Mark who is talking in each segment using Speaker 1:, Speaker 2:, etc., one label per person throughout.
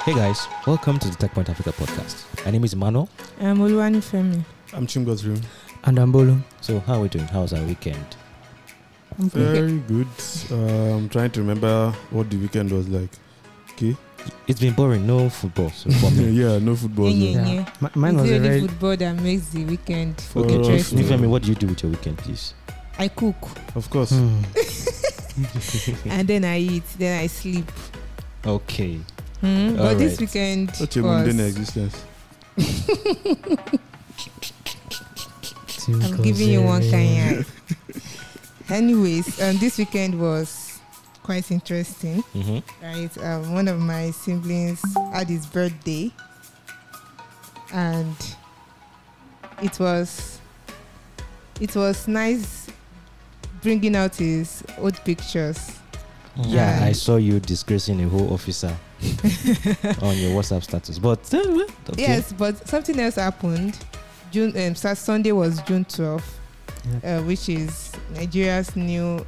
Speaker 1: Hey guys, welcome to the TechPoint Africa podcast. My name is Emmanuel.
Speaker 2: I'm Oluwani Femi.
Speaker 3: I'm Chimgozrim.
Speaker 4: And I'm Bolu.
Speaker 1: So how are we doing? How's our weekend?
Speaker 2: I'm
Speaker 3: Very good. I'm trying to remember what the weekend was like. Okay.
Speaker 1: It's been boring, no football. So for me,
Speaker 3: Yeah, no football.
Speaker 2: Yeah.
Speaker 4: Mine was
Speaker 2: it's
Speaker 4: a
Speaker 2: really
Speaker 4: very
Speaker 2: football that makes the weekend
Speaker 3: Okay,
Speaker 2: interesting.
Speaker 1: Nifemi, what do you do with your weekend, please?
Speaker 2: I cook
Speaker 3: Of course.
Speaker 2: and then I eat, then I sleep.
Speaker 1: Okay.
Speaker 2: But this
Speaker 1: Alright.
Speaker 2: weekend
Speaker 3: Such a
Speaker 2: was,
Speaker 3: mundane existence.
Speaker 2: I'm giving you one kind eye. Anyways, this weekend was quite interesting.
Speaker 1: Mm-hmm.
Speaker 2: Right, one of my siblings had his birthday, and it was nice bringing out his old pictures.
Speaker 1: Yeah,
Speaker 2: And
Speaker 1: I saw you disgracing a whole officer on your WhatsApp status. But okay.
Speaker 2: Yes, but something else happened. Sunday was June 12th, which is Nigeria's new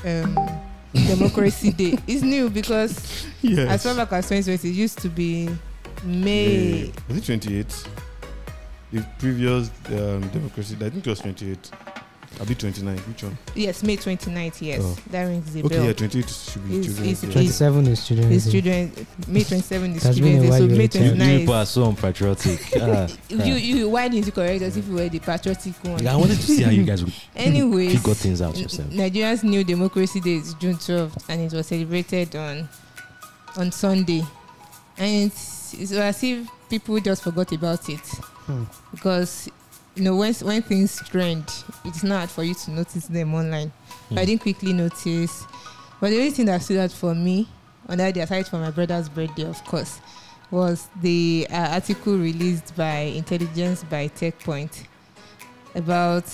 Speaker 2: Democracy Day. It's new because
Speaker 3: Yes.
Speaker 2: as far back as 2020, it used to be May.
Speaker 3: Was it 28? The previous democracy, I think it was 28. I'll be 29. Which one?
Speaker 2: Yes, May 29th. Yes,
Speaker 3: Oh.
Speaker 2: that rings the
Speaker 3: Okay,
Speaker 2: bell.
Speaker 3: yeah, 28 should be
Speaker 2: It's-
Speaker 3: Children's Day.
Speaker 4: 27 is children.
Speaker 2: His children, May 27th is
Speaker 4: That's
Speaker 2: Children's
Speaker 4: been
Speaker 2: Day,
Speaker 4: a
Speaker 2: so
Speaker 4: while
Speaker 2: May
Speaker 4: you
Speaker 1: You
Speaker 2: 29th.
Speaker 1: people are so unpatriotic.
Speaker 2: Why didn't you correct us if you were the patriotic one?
Speaker 1: Yeah, I wanted to see how you guys would
Speaker 2: Anyways,
Speaker 1: figure things out yourself.
Speaker 2: Nigeria's new Democracy Day is June 12th, and it was celebrated on Sunday. And it's as if people just forgot about it. Because when things trend, it's not hard for you to notice them online. But I didn't quickly notice. But the only thing that stood out for me on that day, aside from my brother's birthday, of course, was the article released by Intelligence by TechPoint about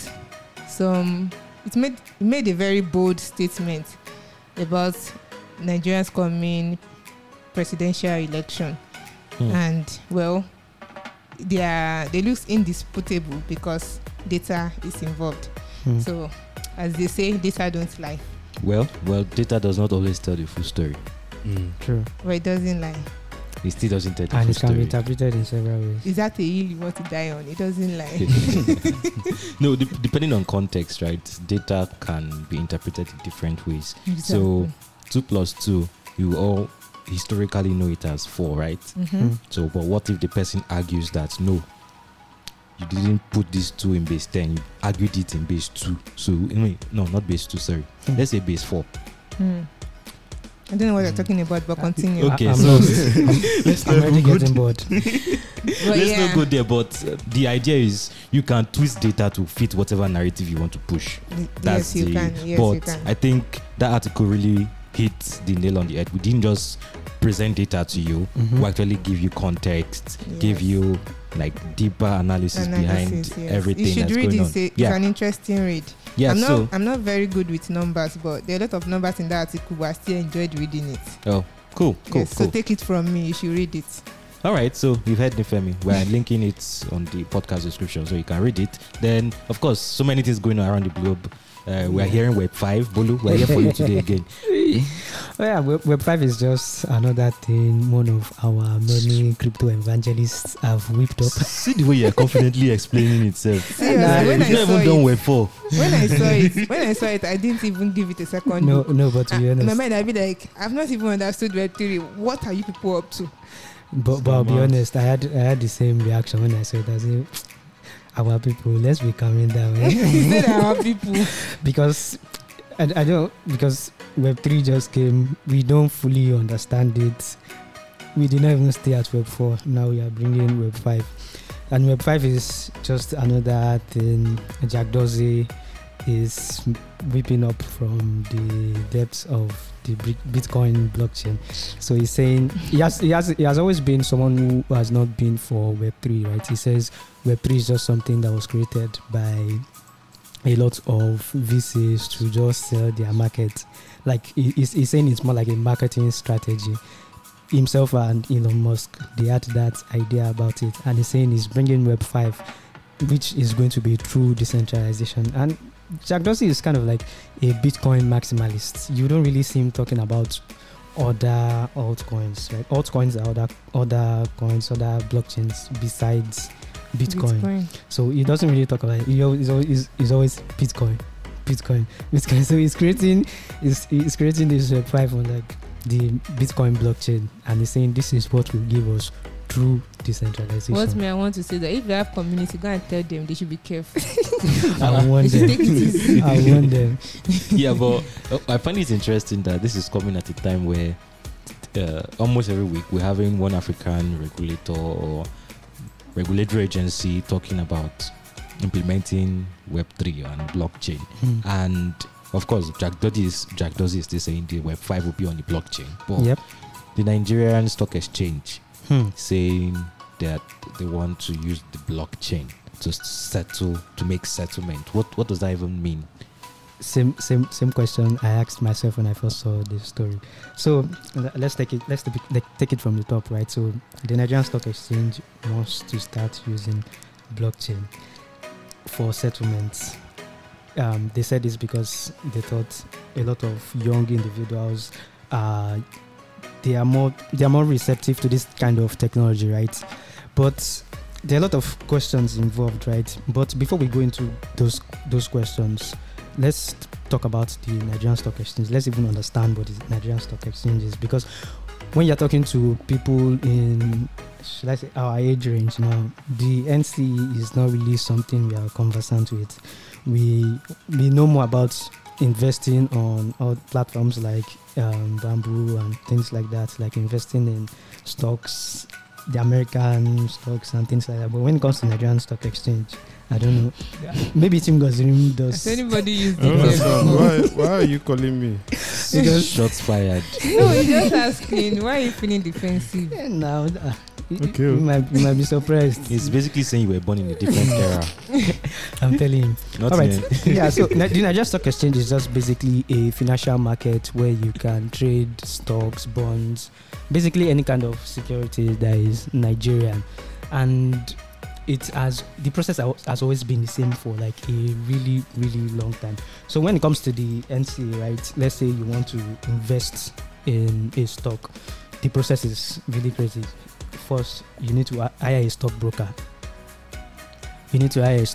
Speaker 2: it made a very bold statement about Nigeria's coming presidential election. And well, they look indisputable because data is involved. So as they say, data don't lie.
Speaker 1: Well, data does not always tell the full story.
Speaker 4: True.
Speaker 2: But it doesn't lie.
Speaker 1: It still doesn't tell the
Speaker 4: And
Speaker 1: full
Speaker 4: it can be
Speaker 1: story.
Speaker 4: interpreted in several ways.
Speaker 2: Is that a hill you want to die on? It doesn't lie.
Speaker 1: No, depending on context, right? Data can be interpreted in different ways. So 2 plus 2, you all historically know it as 4, right? So, but what if the person argues that no, you didn't put this 2 in base 10, you argued it in base 2. So, no, not base 2, sorry. Let's say base 4.
Speaker 2: I don't know what you're talking about, but continue.
Speaker 1: Okay,
Speaker 4: I'm
Speaker 1: so
Speaker 4: lost. I'm already getting bored.
Speaker 2: But
Speaker 1: let's not go there. But the idea is you can twist data to fit whatever narrative you want to push. That's
Speaker 2: yes, you
Speaker 1: the.
Speaker 2: can. Yes,
Speaker 1: but
Speaker 2: you can.
Speaker 1: I think that article really hit the nail on the head. We didn't just present data to you. We actually give you context, give
Speaker 2: Yes.
Speaker 1: you like deeper analysis behind
Speaker 2: Yes.
Speaker 1: everything
Speaker 2: You should
Speaker 1: that's
Speaker 2: read
Speaker 1: going
Speaker 2: it.
Speaker 1: on.
Speaker 2: It's an interesting read.
Speaker 1: Yeah.
Speaker 2: I'm not very good with numbers, but there are a lot of numbers in that article, but I still enjoyed reading it.
Speaker 1: Oh, cool.
Speaker 2: Yes, so take it from me. You should read it.
Speaker 1: All right, so you've heard Nifemi. We're linking it on the podcast description so you can read it. Then, of course, so many things going on around the globe. We're hearing Web 5. Bolu, we're here for you today again.
Speaker 4: Web 5 is just another thing one of our many crypto evangelists have whipped up.
Speaker 1: See the way you're confidently explaining itself.
Speaker 2: Seriously, when
Speaker 1: We've
Speaker 2: I
Speaker 1: not
Speaker 2: saw
Speaker 1: even done
Speaker 2: it,
Speaker 1: Web 4.
Speaker 2: when I saw it, I didn't even give it a second.
Speaker 4: No, but to be
Speaker 2: In my
Speaker 4: honest,
Speaker 2: mind, I'd be like, I've not even understood Web 3. What are you people up to?
Speaker 4: but I'll be honest, I had the same reaction when I saw it. I said, our people, let's be calming down.
Speaker 2: He said our people.
Speaker 4: Because I don't, because Web3 just came, we don't fully understand it. We did not even stay at Web 4. Now we are bringing Web 5. And Web 5 is just another thing. Jack Dorsey is whipping up from the depths of the Bitcoin blockchain. So he's saying he has always been someone who has not been for Web3, right? He says Web3 is just something that was created by a lot of VCs to just sell their market. Like he's saying it's more like a marketing strategy. Himself and Elon Musk, they had that idea about it, and he's saying he's bringing Web 5, which is going to be true decentralization. And Jack Dorsey is kind of like a Bitcoin maximalist. You don't really see him talking about other altcoins, right? Altcoins are other coins, other blockchains besides Bitcoin. So he doesn't really talk about it. He's always Bitcoin. So he's creating this Web 5 on like the Bitcoin blockchain, and he's saying this is what will give us true decentralization.
Speaker 2: I want to say that if they have community, go and tell them they should be careful.
Speaker 4: I want them.
Speaker 1: Yeah, but I find it interesting that this is coming at a time where almost every week we're having one African regulator or regulatory agency talking about implementing Web3 and blockchain. And of course, Jack Dorsey is still saying the Web 5 will be on the blockchain. But the Nigerian Stock Exchange saying that they want to use the blockchain to make settlement. What does that even mean?
Speaker 4: Same question I asked myself when I first saw this story. So let's take it from the top, right? So the Nigerian Stock Exchange wants to start using blockchain for settlements. They said this because they thought a lot of young individuals they are more receptive to this kind of technology, right? But there are a lot of questions involved, right? But before we go into those questions, let's talk about the Nigerian Stock Exchange. Let's even understand what the Nigerian Stock Exchange is, because when you're talking to people in, should I say, our age range now, the NCE is not really something we are conversant with. We know more about investing on all platforms like Bamboo and things like that, like investing in stocks, the American stocks and things like that. But when it comes to Nigerian Stock Exchange, I don't know. Maybe Tim Gozirim does.
Speaker 2: Has anybody used it?
Speaker 3: Why are you calling me?
Speaker 1: Because shots fired.
Speaker 2: No, he's just asking. Why are you feeling defensive?
Speaker 4: Now,
Speaker 3: okay.
Speaker 4: You might be surprised.
Speaker 1: It's basically saying you were born in a different era.
Speaker 4: I'm telling him.
Speaker 1: Not
Speaker 4: all right. Yeah. So the Nigerian Stock Exchange is just basically a financial market where you can trade stocks, bonds, basically any kind of security that is Nigerian, and the process has always been the same for like a really, really long time. So when it comes to the NCA, right, let's say you want to invest in a stock, the process is really crazy. First, you need to hire a stockbroker. You need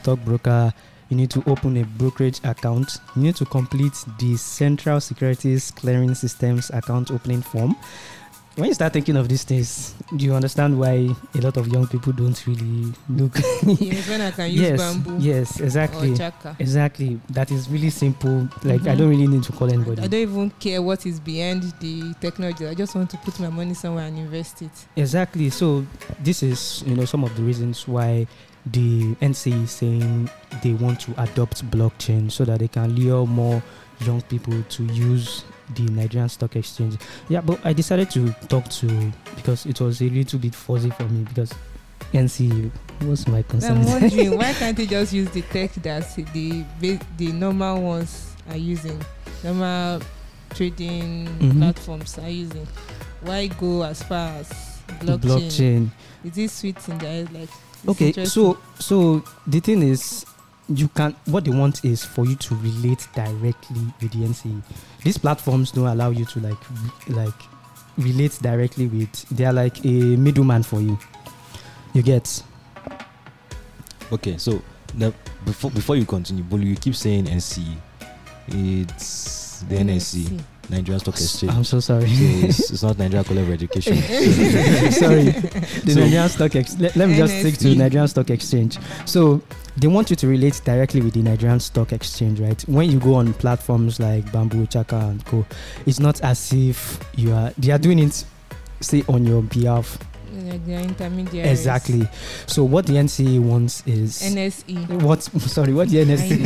Speaker 4: to open a brokerage account. You need to complete the Central Securities Clearing Systems account opening form. When you start thinking of these things, do you understand why a lot of young people don't really look?
Speaker 2: Yes, when I can use Bamboo.
Speaker 4: Yes, exactly.
Speaker 2: Or Chaka.
Speaker 4: Exactly. That is really simple. Like, I don't really need to call anybody.
Speaker 2: I don't even care what is behind the technology. I just want to put my money somewhere and invest it.
Speaker 4: Exactly. So this is, some of the reasons why the NCA is saying they want to adopt blockchain so that they can lure more young people to use the Nigerian Stock Exchange. Yeah, but I decided to talk to, because it was a little bit fuzzy for me, because NCA was my concern.
Speaker 2: I'm wondering, why can't they just use the tech that the normal ones are using, normal trading platforms are using? Why go as far as blockchain? Is it sweet in the eyes? Like,
Speaker 4: okay, so the thing is, what they want is for you to relate directly with the NCA. These platforms don't allow you to like relate directly with. They are like a middleman for you. You get?
Speaker 1: Okay, so now before you continue, Bolu, you keep saying NCE. It's the NSE, Nigerian Stock Exchange.
Speaker 4: I'm so sorry.
Speaker 1: So it's not Nigeria College of Education.
Speaker 4: Sorry, the Nigerian Stock Exchange. Let me just stick to Nigerian Stock Exchange. So they want you to relate directly with the Nigerian Stock Exchange, right? When you go on platforms like Bamboo, Chaka, and Co., it's not as if they are doing it, say, on your behalf.
Speaker 2: They are intermediaries.
Speaker 4: Exactly. So what the NCA wants is
Speaker 2: NSE.
Speaker 4: What the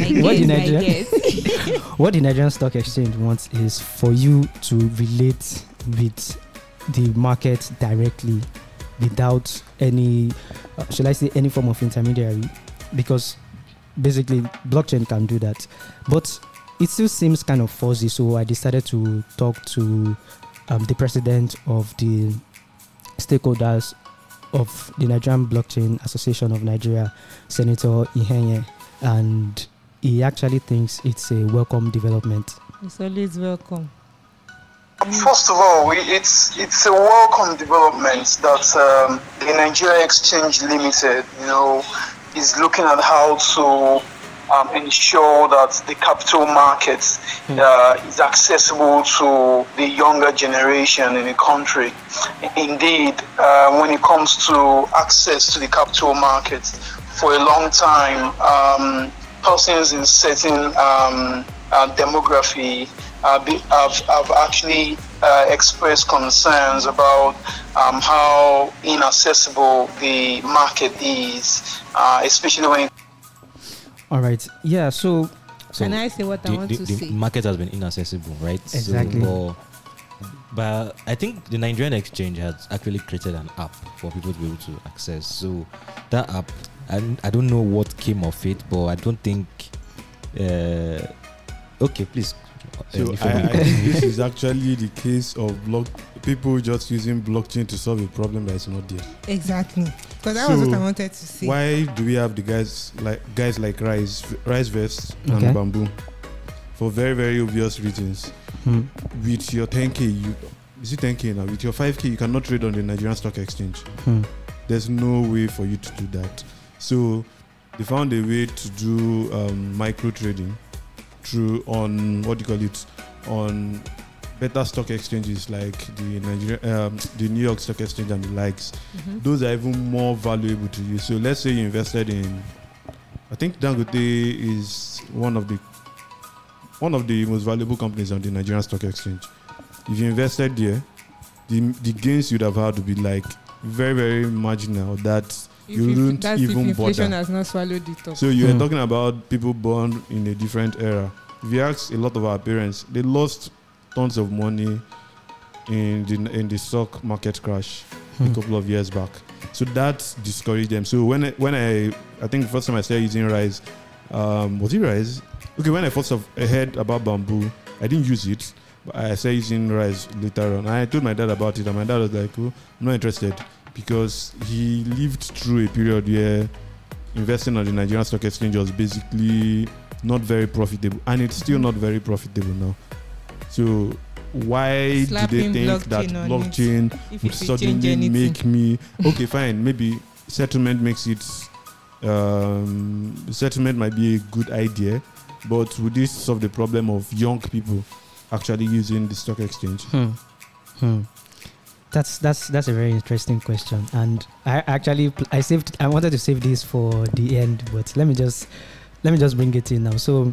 Speaker 4: NSE? What the Nigerian Stock Exchange wants is for you to relate with the market directly, without any, shall I say, any form of intermediary, because basically blockchain can do that, but it still seems kind of fuzzy. So I decided to talk to the president of the stakeholders of the Nigerian Blockchain Association of Nigeria, Senator Ihenye, and he actually thinks it's a welcome development.
Speaker 2: It's always welcome.
Speaker 5: First of all, it's a welcome development that the Nigeria Exchange Limited, is looking at how to ensure that the capital market is accessible to the younger generation in the country. Indeed, when it comes to access to the capital market, for a long time, persons in certain demography have actually expressed concerns about how inaccessible the market is, especially when it.
Speaker 4: All right. Yeah. So
Speaker 2: can I say what I want to say?
Speaker 1: The market has been inaccessible, right?
Speaker 4: Exactly.
Speaker 1: So, but I think the Nigerian Exchange has actually created an app for people to be able to access. So that app, I don't know what came of it, but I don't think. Okay, please.
Speaker 3: So I think this is actually the case of people just using blockchain to solve a problem that is not there.
Speaker 2: Exactly, because that was what I wanted to say.
Speaker 3: Why do we have the guys like Rise Vest and Bamboo? For very, very obvious reasons. With your 10K, is it 10K now? With your 5K, you cannot trade on the Nigerian Stock Exchange. There's no way for you to do that. So they found a way to do micro trading on on better stock exchanges like the New York Stock Exchange and the likes. Those are even more valuable to you. So let's say you invested in, I think Dangote is one of the most valuable companies on the Nigerian Stock Exchange. If you invested there, the gains you'd have had would be like very, very marginal. That you wouldn't even bother.
Speaker 2: Inflation has not swallowed it up.
Speaker 3: So you're talking about people born in a different era. If you ask a lot of our parents, they lost tons of money in the stock market crash a couple of years back. So that discouraged them. So when I think the first time I started using Rise, was it Rise? Okay, when I first heard about Bamboo, I didn't use it, but I started using Rise later on. I told my dad about it, and my dad was like, "Oh, I'm not interested," because he lived through a period where investing on the Nigerian Stock Exchange was basically not very profitable, and it's still not very profitable now. So why do they think that blockchain would suddenly make me okay? Fine, maybe settlement makes it. Settlement might be a good idea, but would this solve the problem of young people actually using the stock exchange?
Speaker 4: That's a very interesting question, and I wanted to save this for the end, but let me just bring it in now. So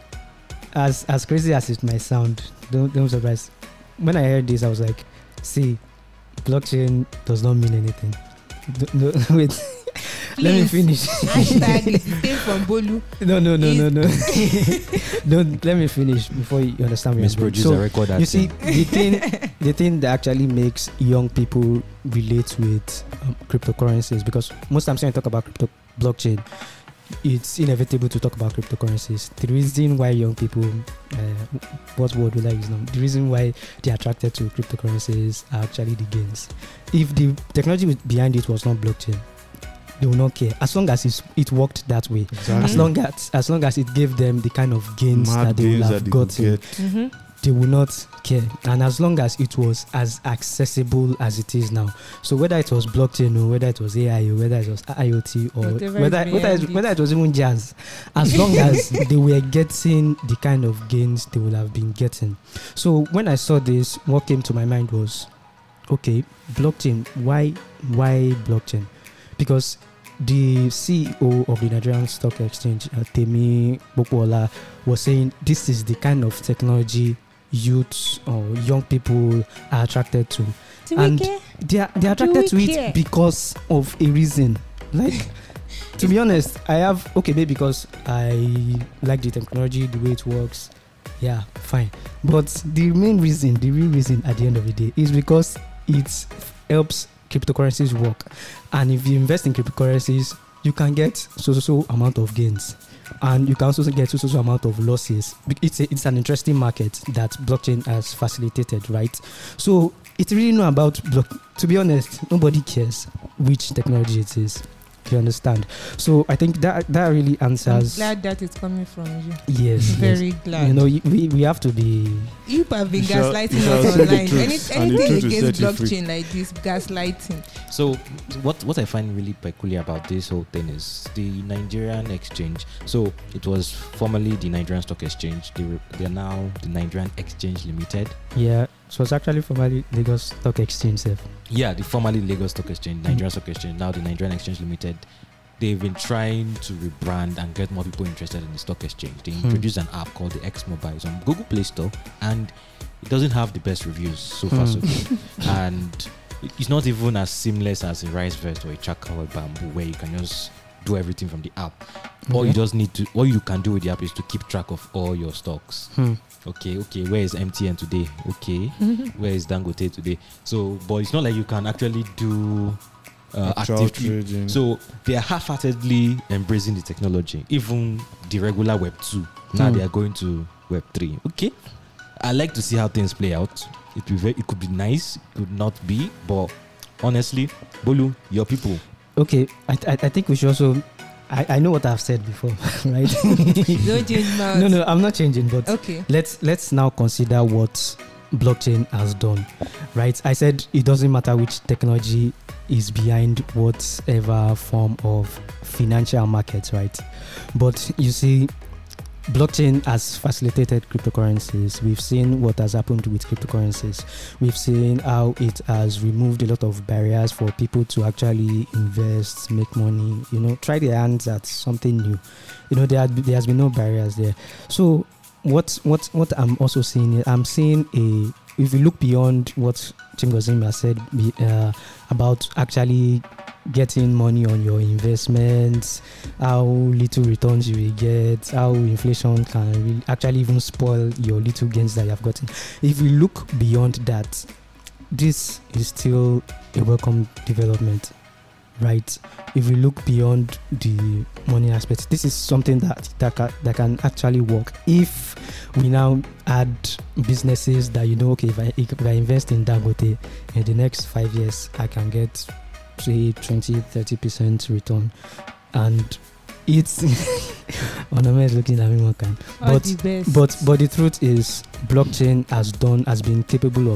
Speaker 4: as crazy as it might sound, don't surprise. When I heard this, I was like, see, blockchain does not mean anything. No, wait. Let me finish.
Speaker 2: From Bolu.
Speaker 4: No. Don't let me finish before you understand me.
Speaker 1: So
Speaker 4: you see, the thing that actually makes young people relate with cryptocurrencies, because most times when you talk about blockchain, it's inevitable to talk about cryptocurrencies. The reason why young people, what word will I use now? The reason why they're attracted to cryptocurrencies are actually the gains. If the technology behind it was not blockchain, they will not care, as long as it worked that way. Exactly. As long as it gave them the kind of gains that they will have gotten, they will not care. And as long as it was as accessible as it is now, so whether it was blockchain or whether it was AI or whether it was IoT or whether it was even jazz, as long as they were getting the kind of gains they would have been getting. So when I saw this, what came to my mind was, okay, blockchain. Why blockchain? Because the CEO of the Nigerian Stock Exchange, Temi Bokwola, was saying this is the kind of technology youths or young people are attracted to. And they are attracted to it because of a reason. Like, to be honest, maybe because I like the technology, the way it works. Yeah, fine. But the real reason at the end of the day is because it helps cryptocurrencies work. And if you invest in cryptocurrencies, you can get so amount of gains, and you can also get so amount of losses. It's an interesting market that blockchain has facilitated, right? So it's really not about to be honest, nobody cares which technology it is. You understand? So I think that really
Speaker 2: I'm
Speaker 4: answers.
Speaker 2: glad that is coming from you.
Speaker 4: Yes,
Speaker 2: Very glad.
Speaker 4: You know, we have to be.
Speaker 2: You have been
Speaker 3: You shall-
Speaker 2: gaslighting
Speaker 3: you shall
Speaker 2: us
Speaker 3: say the
Speaker 2: online.
Speaker 3: truth, and the
Speaker 2: Anything
Speaker 3: truth will
Speaker 2: against
Speaker 3: set you free.
Speaker 2: blockchain like this, gaslighting.
Speaker 1: So what I find really peculiar about this whole thing is the Nigerian exchange. So it was formerly the Nigerian Stock Exchange. They are now the Nigerian Exchange Limited.
Speaker 4: Yeah, so it's actually formerly Lagos Stock Exchange. Self.
Speaker 1: Yeah, the formerly Lagos Stock Exchange, Nigerian Stock Exchange, now the Nigerian Exchange Limited. They've been trying to rebrand and get more people interested in the stock exchange. They introduced an app called the X Mobile. It's on Google Play Store, and it doesn't have the best reviews so far, so good. And it's not even as seamless as a RiseVest or a Chaka or a Bamboo, where you can just do everything from the app. All you just need to, all you can do with the app is to keep track of all your stocks. Okay, where is MTN today? Okay, where is Dangote today? So, but it's not like you can actually do
Speaker 3: Actual
Speaker 1: active
Speaker 3: trading.
Speaker 1: So they are half-heartedly embracing the technology. Even the regular Web 2, now they are going to Web 3. Okay, I like to see how things play out. It could be nice, it could not be, but honestly, Bolu, your people.
Speaker 4: Okay, I think we should also. I know what I've said before, right?
Speaker 2: Don't change mouth.
Speaker 4: No, I'm not changing. But
Speaker 2: Okay.
Speaker 4: let's now consider what blockchain has done, right? I said it doesn't matter which technology is behind whatever form of financial markets, right? But you see, blockchain has facilitated cryptocurrencies. We've seen what has happened with cryptocurrencies. We've seen how it has removed a lot of barriers for people to actually invest, make money, try their hands at something new. There has been no barriers there. So what I'm also seeing, I'm seeing if you look beyond what Chimgozim has said about actually getting money on your investments, how little returns you will get, how inflation can really actually even spoil your little gains that you have gotten. If we look beyond that, this is still a welcome development, right? If we look beyond the money aspect, this is something that can actually work. If we now add businesses that okay, if I invest in Dangote in the next 5 years, I can get say 20-30% return, and it's Onome is looking at me one kind. But the truth is, blockchain has been capable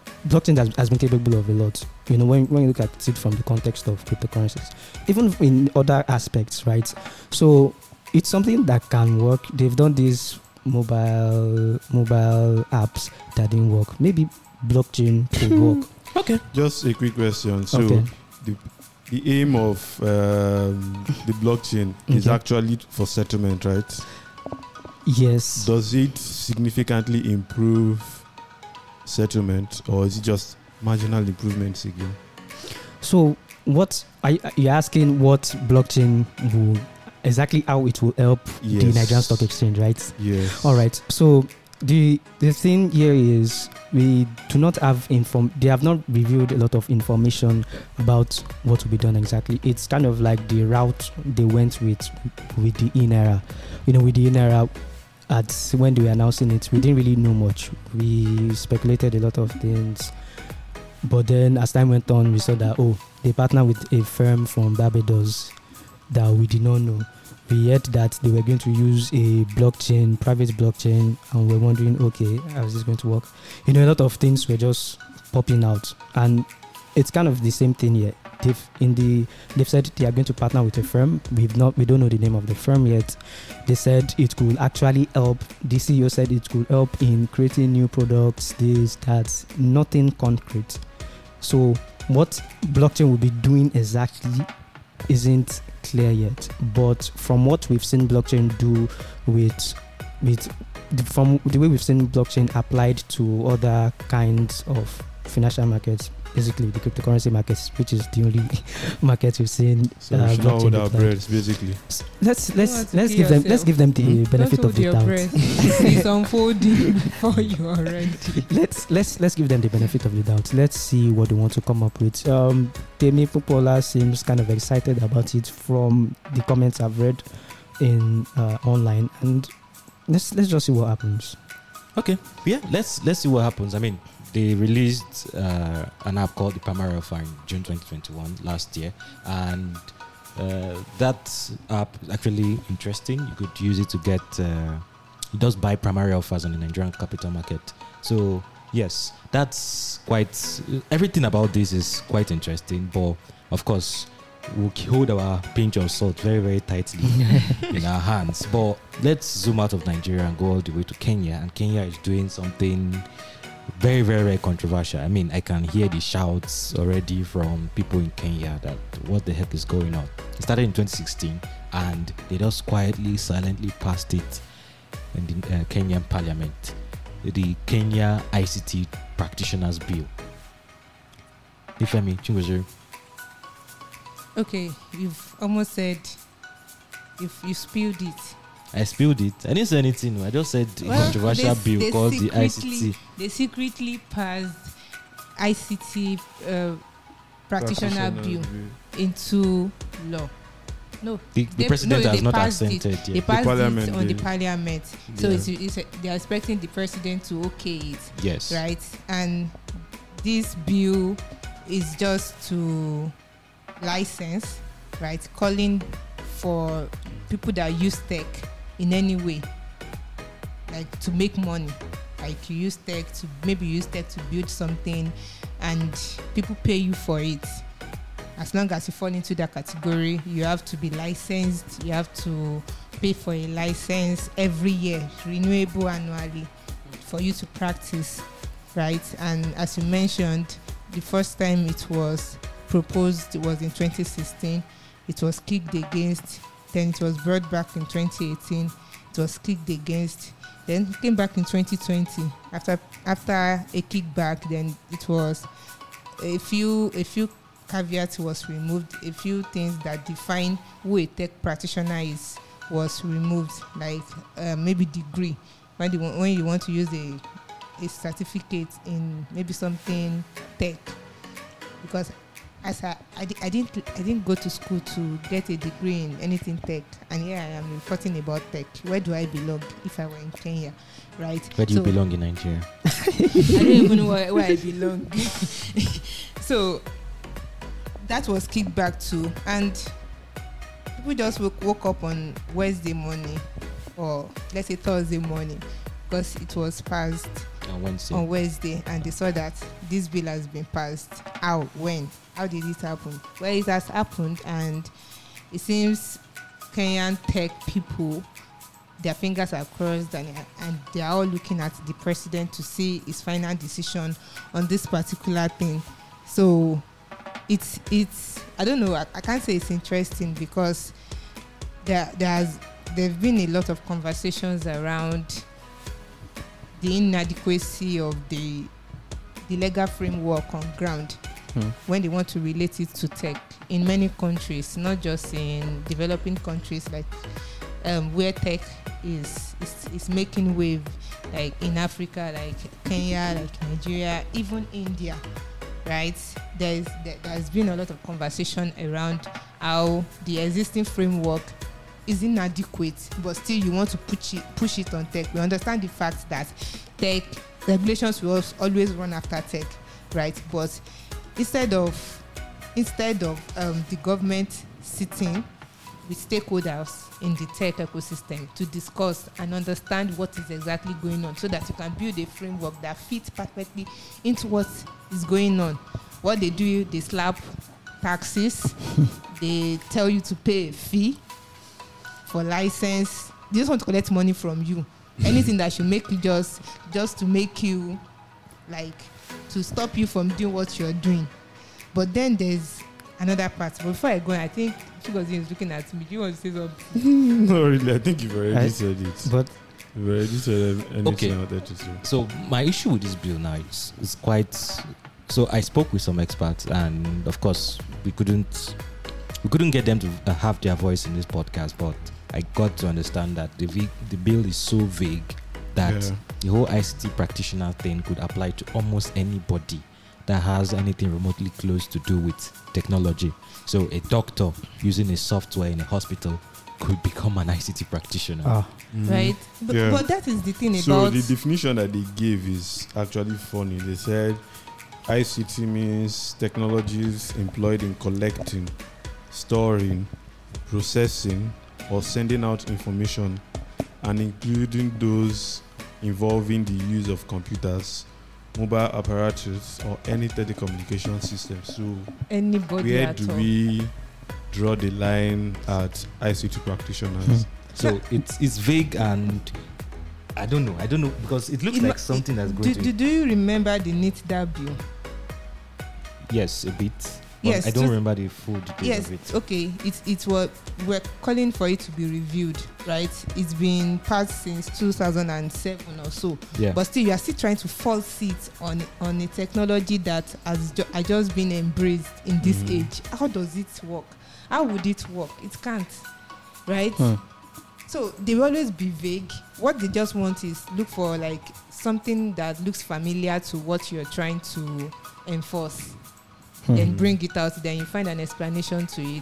Speaker 4: of a lot. When you look at it from the context of cryptocurrencies, even in other aspects, right? So it's something that can work. They've done these mobile apps that didn't work. Maybe blockchain could work.
Speaker 3: Okay. Just a quick question. So the aim of the blockchain is actually for settlement, right?
Speaker 4: Yes.
Speaker 3: Does it significantly improve settlement, or is it just marginal improvements again?
Speaker 4: So what are you asking? What blockchain will exactly how it will help the Nigerian Stock Exchange, right?
Speaker 3: Yes.
Speaker 4: All right. So the thing here is we do not have they have not revealed a lot of information about what will be done exactly. It's kind of like the route they went with the INERA. With the INERA, when they were announcing it, we didn't really know much. We speculated a lot of things, but then as time went on, we saw that they partnered with a firm from Barbados that we did not know. We heard that they were going to use a private blockchain, and we're wondering, okay, how is this going to work? A lot of things were just popping out, and it's kind of the same thing here. They've said they are going to partner with a firm. We don't know the name of the firm yet. They said it could actually help. The CEO said it could help in creating new products. This, that, nothing concrete. So what blockchain will be doing exactly isn't clear yet. But from what we've seen blockchain do from the way we've seen blockchain applied to other kinds of financial markets, basically the cryptocurrency markets, which is the only market we've seen.
Speaker 3: So we should not hold our breaths, basically.
Speaker 4: Let's give them the benefit of the doubt.
Speaker 2: It's unfolding before you are ready.
Speaker 4: Let's give them the benefit of the doubt. Let's see what they want to come up with. Temi Popola seems kind of excited about it from the comments I've read in online, and let's just see what happens.
Speaker 1: Okay, yeah, let's see what happens. I mean, they released an app called the Palmar Alpha in June 2021 last year, and that app is actually interesting. You could use it to get. It does buy primary offers on the Nigerian capital market. So yes, that's quite. Everything about this is quite interesting. But of course, we'll hold our pinch of salt very, very tightly in our hands. But let's zoom out of Nigeria and go all the way to Kenya. And Kenya is doing something very, very, very controversial. I mean, I can hear the shouts already from people in Kenya that what the heck is going on. It started in 2016 and they just quietly, silently passed it in the Kenyan parliament. The Kenya ICT Practitioners Bill. Ifemi Chingozuru.
Speaker 2: Okay, you've almost said if you spilled it.
Speaker 1: I spilled it. I didn't say anything. I just said a controversial bill called the ICT.
Speaker 2: They secretly passed ICT practitioner bill into law. No,
Speaker 1: the president has not accepted
Speaker 2: yet. They passed it on the parliament. So they are expecting the president to okay it.
Speaker 1: Yes.
Speaker 2: Right? And this bill is just to license, right? Calling for people that use tech in any way, like to make money. Like you use tech to build something and people pay you for it. As long as you fall into that category, you have to be licensed, you have to pay for a license every year, renewable annually, for you to practice, right? And as you mentioned, the first time it was proposed was in 2016. It was kicked against. Then it was brought back in 2018. It was kicked against. Then it came back in 2020. After a kickback, then it was a few caveats was removed. A few things that define who a tech practitioner is was removed, like maybe degree. When you want to use a certificate in maybe something tech, because as I didn't go to school to get a degree in anything tech, and here I am reporting about tech. Where do I belong if I were in Kenya, right?
Speaker 1: Where do you belong in Nigeria?
Speaker 2: I don't even know where I belong. So that was kicked back too, and people just woke up on Wednesday morning, or let's say Thursday morning, because it was passed on Wednesday, and they saw that this bill has been passed. How? When? How did it happen? Well, it has happened, and it seems Kenyan tech people, their fingers are crossed, and they are all looking at the president to see his final decision on this particular thing. So it's I don't know, I can't say it's interesting, because there've been a lot of conversations around the inadequacy of the legal framework on ground when they want to relate it to tech in many countries, not just in developing countries, like where tech is making wave, like in Africa, like Kenya, like Nigeria, even India, right? There's been a lot of conversation around how the existing framework is inadequate, but still you want to push it on tech. We understand the fact that tech regulations will always run after tech, right? But instead of the government sitting with stakeholders in the tech ecosystem to discuss and understand what is exactly going on, so that you can build a framework that fits perfectly into what is going on. What they do, they slap taxes, they tell you to pay a fee for license. They just want to collect money from you. Anything that should make you just to make you, like, to stop you from doing what you're doing. But then there's another part. But before I go, I think Chigozie is looking at me. Do you want to say something?
Speaker 3: No, really. I think you've already said it.
Speaker 4: But
Speaker 3: you've already said anything out there to say.
Speaker 1: So my issue with this bill now is quite. So I spoke with some experts, and of course we couldn't get them to have their voice in this podcast. But I got to understand that the bill is so vague that the whole ICT practitioner thing could apply to almost anybody that has anything remotely close to do with technology. So a doctor using a software in a hospital could become an ICT practitioner.
Speaker 2: Right? But that is the thing about...
Speaker 3: So the definition that they gave is actually funny. They said ICT means technologies employed in collecting, storing, processing or sending out information, and including those involving the use of computers, mobile apparatus, or any telecommunication system. So,
Speaker 2: Anybody
Speaker 3: where
Speaker 2: at
Speaker 3: do
Speaker 2: all.
Speaker 3: we draw the line at ICT practitioners?
Speaker 1: So it's vague, and I don't know because it looks like something that's going to.
Speaker 2: Do you remember the NITDA bill?
Speaker 1: Yes, a bit. But
Speaker 2: Yes,
Speaker 1: I don't
Speaker 2: so-
Speaker 1: remember the full details
Speaker 2: Yes,
Speaker 1: of it.
Speaker 2: okay. It's what we're calling for it to be reviewed, right? It's been passed since 2007 or so.
Speaker 1: Yeah.
Speaker 2: But still, you are still trying to force it on a technology that has just been embraced in this age. How does it work? How would it work? It can't, right? So they will always be vague. What they just want is look for like something that looks familiar to what you're trying to enforce. Then bring it out, then you find an explanation to it,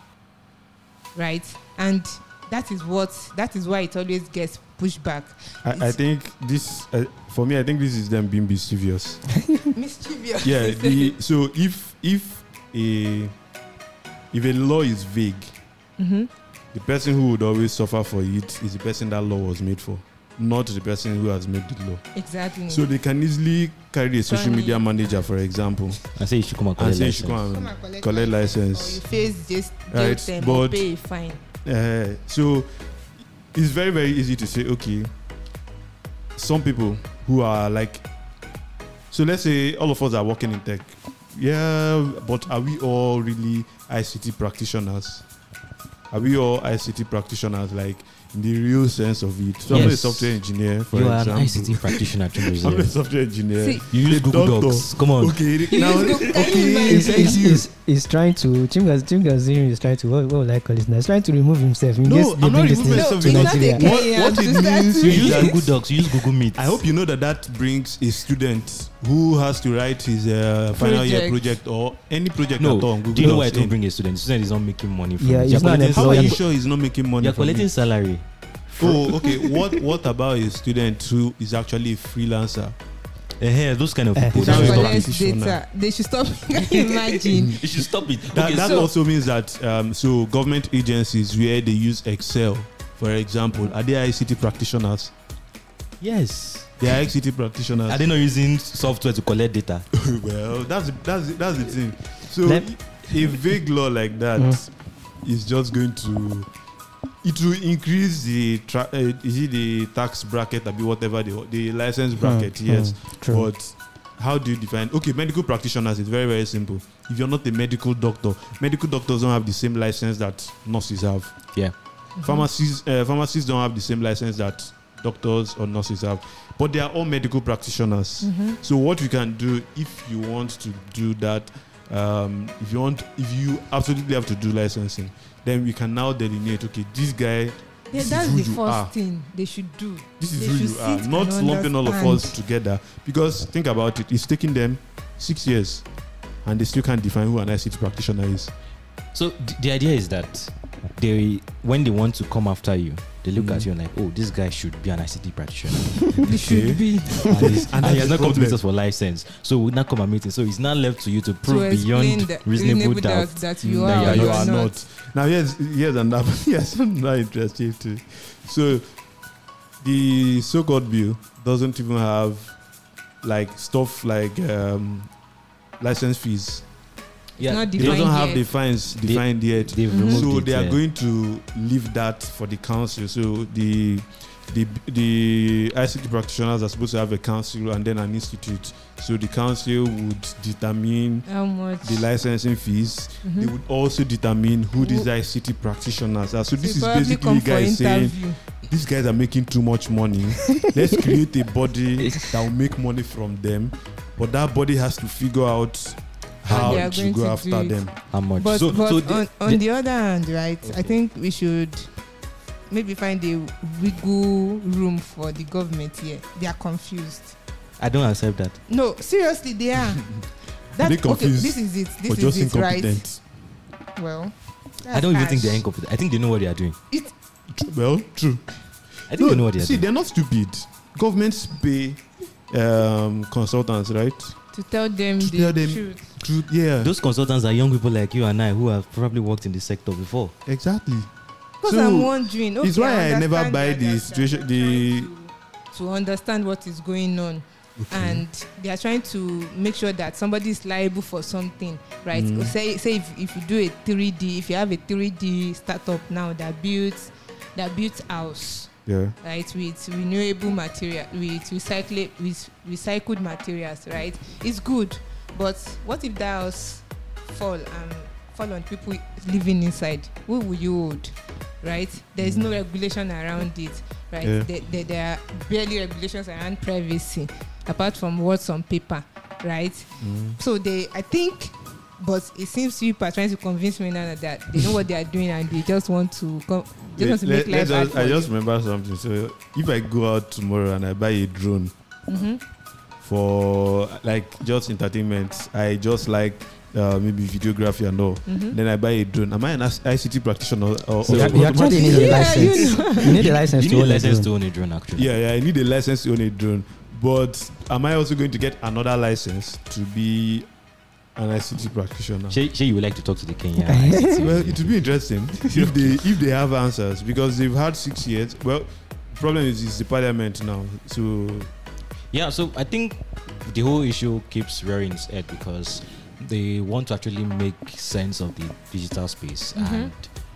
Speaker 2: right? And that is why it always gets pushed back.
Speaker 3: I think this, for me, I think this is them being mischievous.
Speaker 2: Mischievous.
Speaker 3: Yeah. So if a law is vague, the person who would always suffer for it is the person that law was made for, not the person who has made the law.
Speaker 2: Exactly.
Speaker 3: So they can easily carry a social media manager, for example,
Speaker 1: I say you should come and
Speaker 3: and
Speaker 1: collect
Speaker 3: say you should
Speaker 1: license.
Speaker 3: come
Speaker 2: Come
Speaker 3: and collect license.
Speaker 2: Or you face just
Speaker 3: Right,
Speaker 2: jail term or
Speaker 3: but-
Speaker 2: pay a fine.
Speaker 3: So it's very, very easy to say, okay, some people who are like, so let's say all of us are working in tech. Yeah, but are we all really ICT practitioners? Are we all ICT practitioners, like in the real sense of it? So I'm not a
Speaker 1: Yes.
Speaker 3: software engineer, for
Speaker 1: You are
Speaker 3: example.
Speaker 1: an ICT practitioner,
Speaker 3: I'm a
Speaker 1: Chimbozie.
Speaker 3: software engineer.
Speaker 2: See,
Speaker 1: You use
Speaker 3: A
Speaker 1: Google
Speaker 3: doctor.
Speaker 1: Docs. Come on.
Speaker 3: Okay, now,
Speaker 2: use Google-
Speaker 3: okay,
Speaker 2: Is-
Speaker 3: thank you.
Speaker 4: He's trying to Chimgaziri is trying to what will I call it now? He's trying to remove himself. In
Speaker 3: No,
Speaker 4: case they
Speaker 3: I'm not
Speaker 4: bring this
Speaker 3: removing
Speaker 4: thing
Speaker 3: myself.
Speaker 4: to
Speaker 3: It's
Speaker 2: not
Speaker 4: Nigeria.
Speaker 2: a Kenyan
Speaker 3: What
Speaker 2: to
Speaker 3: it
Speaker 2: start
Speaker 3: means
Speaker 2: with.
Speaker 1: You
Speaker 3: is
Speaker 1: use
Speaker 3: that
Speaker 1: Google Docs. You use Google Meet.
Speaker 3: I hope you know that brings a student who has to write his final year project or any project
Speaker 1: No,
Speaker 3: at all on Google
Speaker 1: do you know why I
Speaker 3: Docs
Speaker 1: don't
Speaker 3: in.
Speaker 1: bring a student? The student is not making money from
Speaker 4: Yeah,
Speaker 1: it.
Speaker 4: he's
Speaker 1: You're
Speaker 4: not an
Speaker 1: collecting
Speaker 3: How are
Speaker 4: employee.
Speaker 3: you sure he's not making money
Speaker 1: You're
Speaker 3: from
Speaker 1: collecting
Speaker 3: it?
Speaker 1: salary.
Speaker 3: Oh, okay. What about a student who is actually a freelancer?
Speaker 1: Those kind of people.
Speaker 3: Now
Speaker 2: That
Speaker 3: you
Speaker 1: Stop
Speaker 3: stop
Speaker 2: collects
Speaker 1: it.
Speaker 3: practitioner.
Speaker 2: data. They should stop. Can you imagine?
Speaker 1: You should stop it.
Speaker 3: That,
Speaker 1: Okay,
Speaker 3: that
Speaker 1: so-
Speaker 3: also means that so government agencies where they use Excel, for example, are they ICT practitioners?
Speaker 1: Yes.
Speaker 3: They are ICT practitioners.
Speaker 1: Are they not using software to collect data?
Speaker 3: Well, that's the thing. So
Speaker 4: Let-
Speaker 3: a vague law like that is just going to will increase the is it the tax bracket or whatever the license bracket? Yes,
Speaker 4: True.
Speaker 3: but how do you define? Okay, medical practitioners is very, very simple. If you're not a medical doctors don't have the same license that nurses have.
Speaker 1: Yeah.
Speaker 3: Pharmacists don't have the same license that doctors or nurses have, but they are all medical practitioners. So what we can do, if you want to do that, if you absolutely have to do licensing, then we can now delineate, okay, this guy,
Speaker 2: Yeah,
Speaker 3: this
Speaker 2: that's
Speaker 3: is who
Speaker 2: the
Speaker 3: you are.
Speaker 2: first thing they should do.
Speaker 3: This
Speaker 2: They
Speaker 3: is who
Speaker 2: should
Speaker 3: you are,
Speaker 2: sit
Speaker 3: not
Speaker 2: and
Speaker 3: lumping all of us
Speaker 2: understand.
Speaker 3: together. Because think about it, it's taking them 6 years and they still can't define who an ICT practitioner is.
Speaker 1: So the idea is that when they want to come after you, they look at you and like, oh, this guy should be an ICT practitioner.
Speaker 2: They should be.
Speaker 1: and
Speaker 3: that's
Speaker 1: he has
Speaker 3: the
Speaker 1: not come to
Speaker 3: problem.
Speaker 1: meet us for license. So we not come and meet him. So it's not left to you to
Speaker 2: To
Speaker 1: prove
Speaker 2: explain
Speaker 1: beyond
Speaker 2: the
Speaker 1: reasonable doubt
Speaker 2: that you
Speaker 1: that
Speaker 2: are or
Speaker 1: you
Speaker 2: you
Speaker 1: are
Speaker 2: are
Speaker 3: not.
Speaker 2: not.
Speaker 3: Now here's another interesting too. So the so-called bill doesn't even have like stuff like license fees.
Speaker 1: Yeah,
Speaker 2: Not
Speaker 3: It
Speaker 2: defined
Speaker 3: doesn't have
Speaker 2: yet.
Speaker 3: the fines defined yet.
Speaker 1: they've removed
Speaker 3: So
Speaker 1: it,
Speaker 3: they are
Speaker 1: yeah.
Speaker 3: going to leave that for the council. So the ICT practitioners are supposed to have a council and then an institute. So the council would determine
Speaker 2: How much?
Speaker 3: the licensing fees. They would also determine who these ICT practitioners are. So this is
Speaker 2: Probably
Speaker 3: basically
Speaker 2: come for
Speaker 3: guys saying
Speaker 2: interview.
Speaker 3: these guys are making too much money. Let's create a body that will make money from them, but that body has to figure out how
Speaker 2: they are
Speaker 3: to
Speaker 2: going
Speaker 3: go
Speaker 2: to
Speaker 3: after
Speaker 2: do it.
Speaker 3: them.
Speaker 1: How much?
Speaker 2: But,
Speaker 1: so
Speaker 2: on the other hand, right, I think we should maybe find a wiggle room for the government here. They are confused.
Speaker 1: I don't accept that.
Speaker 2: No, seriously, they are.
Speaker 3: They
Speaker 2: Okay,
Speaker 3: confused
Speaker 2: this is it.
Speaker 3: Or
Speaker 2: This
Speaker 3: just
Speaker 2: is it, right?
Speaker 3: incompetent.
Speaker 2: Well,
Speaker 1: I don't even think
Speaker 2: that's
Speaker 1: they're incompetent. I think they know what they are doing.
Speaker 3: Well, true.
Speaker 1: I think they know what they are
Speaker 3: see,
Speaker 1: doing.
Speaker 3: they're not stupid. Governments pay consultants, right?
Speaker 2: to tell them
Speaker 3: To
Speaker 2: the
Speaker 3: tell them-
Speaker 2: truth.
Speaker 3: Yeah,
Speaker 1: Those consultants are young people like you and I who have probably worked in the sector before.
Speaker 3: exactly.
Speaker 2: Because
Speaker 3: So,
Speaker 2: I'm wondering. Okay,
Speaker 3: it's why I never
Speaker 2: understand
Speaker 3: buy
Speaker 2: that
Speaker 3: the
Speaker 2: they're
Speaker 3: situation-
Speaker 2: trying
Speaker 3: the-
Speaker 2: to understand what is going on. And they are trying to make sure that somebody is liable for something, right? Say if you do a 3D, if you have a 3D startup now that builds house,
Speaker 3: Yeah.
Speaker 2: right, with renewable material, with recycled materials, right? It's good, but what if that house fall on people living inside? Who will you hold, right? There is no regulation around it, right?
Speaker 3: Yeah.
Speaker 2: There are barely regulations around privacy, apart from what's on paper, right? So I think, but it seems people are trying to convince me now that they know what they are doing and they just want to make life hard for
Speaker 3: I
Speaker 2: you.
Speaker 3: just remember something. So if I go out tomorrow and I buy a drone for like just entertainment, I just like maybe videography and all. Then I buy a drone. Am I an ICT practitioner? Or
Speaker 4: You actually need a license. You need a license
Speaker 1: You
Speaker 4: to
Speaker 1: need a
Speaker 4: own a
Speaker 1: license
Speaker 4: drone.
Speaker 1: to own a drone, actually.
Speaker 3: Yeah, I need a license to own a drone. But am I also going to get another license to be an ICT practitioner?
Speaker 1: Shay, you would like to talk to the Kenya ICT.
Speaker 3: Well, it would be interesting if they have answers, because they've had 6 years. Well, the problem is it's the parliament now. So
Speaker 1: Yeah, so I think the whole issue keeps rearing its head because they want to actually make sense of the digital space, and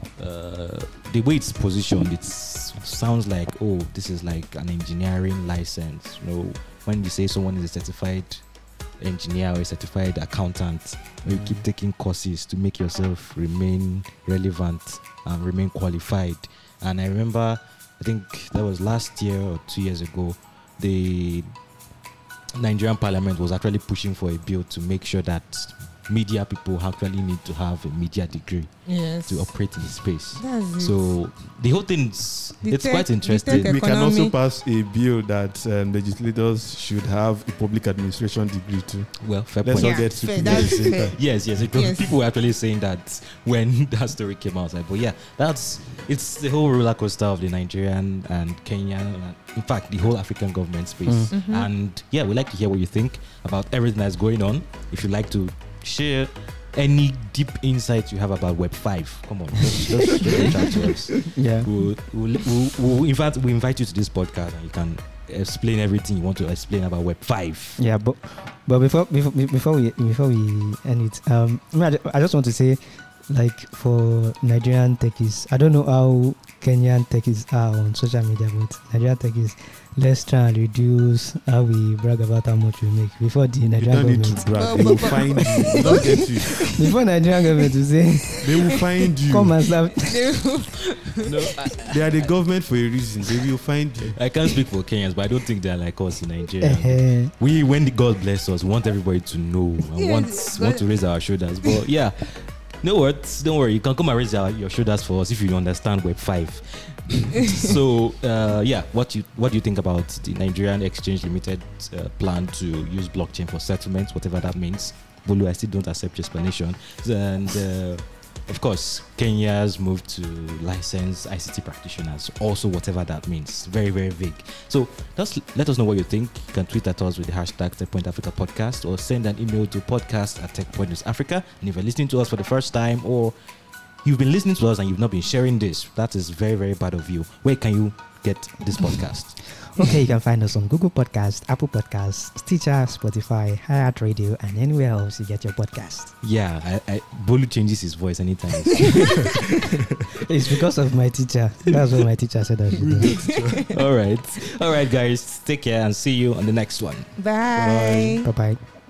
Speaker 1: the way it's positioned, it sounds like, oh, this is like an engineering license. You know, when you say someone is a certified engineer or a certified accountant, you keep taking courses to make yourself remain relevant and remain qualified. And I remember, I think that was last year or 2 years ago, the Nigerian parliament was actually pushing for a bill to make sure that media people actually need to have a media degree to operate in the space.
Speaker 2: That's it.
Speaker 1: So the whole thing it's
Speaker 2: tech-
Speaker 1: quite
Speaker 2: the
Speaker 1: interesting.
Speaker 2: tech
Speaker 3: we can also
Speaker 2: economy.
Speaker 3: pass a bill that legislators should have a public administration degree too.
Speaker 1: Well, fair
Speaker 3: Let's
Speaker 1: point.
Speaker 3: not get too
Speaker 2: fair, that's fair.
Speaker 1: Yes.
Speaker 2: Yes.
Speaker 1: People were actually saying that when that story came out. Like, but yeah, it's the whole roller coaster of the Nigerian and Kenyan, in fact, the whole African government space. And yeah, we'd like to hear what you think about everything that's going on. If you'd like to share any deep insights you have about Web 5, come on, just reach out to us.
Speaker 4: Yeah.
Speaker 1: We'll invite you to this podcast and you can explain everything you want to explain about Web 5.
Speaker 4: Yeah, but before we end it, I just want to say, like, for Nigerian techies, I don't know how Kenyan techies are on social media, but Nigerian techies, let's try and reduce how we brag about how much we make before the
Speaker 3: You
Speaker 4: Nigerian
Speaker 3: don't need to
Speaker 4: government.
Speaker 3: brag. They will find you. Don't get you.
Speaker 4: Before Nigerian government to say,
Speaker 3: They will find you.
Speaker 4: come and slap.
Speaker 1: No,
Speaker 3: They are the government for a reason. They will find you.
Speaker 1: I can't speak for Kenyans, but I don't think they're like us in Nigeria. When God bless us, we want everybody to know and want to raise our shoulders. But yeah, no worries, don't worry. You can come and raise your shoulders for us if you understand Web 5. So yeah, what do you think about the Nigerian Exchange Limited plan to use blockchain for settlements, whatever that means? Bolu, I still don't accept your explanation. And of course, Kenya's move to license ICT practitioners, also whatever that means. Very, very vague. So just let us know what you think. You can tweet at us with the hashtag TechPointAfrica Podcast, or send an email to podcast@TechPointNewsAfrica. And if you're listening to us for the first time, or you've been listening to us and you've not been sharing this, that is very, very bad of you. Where can you get this podcast?
Speaker 4: Okay, you can find us on Google Podcast, Apple Podcasts, Stitcher, Spotify, Hi-Hat Radio, and anywhere else you get your podcast.
Speaker 1: Yeah, Bolu changes his voice anytime.
Speaker 4: It's because of my teacher. That's what my teacher said I should do.
Speaker 1: All right, guys, take care and see you on the next one.
Speaker 2: Bye.
Speaker 4: Bye-bye.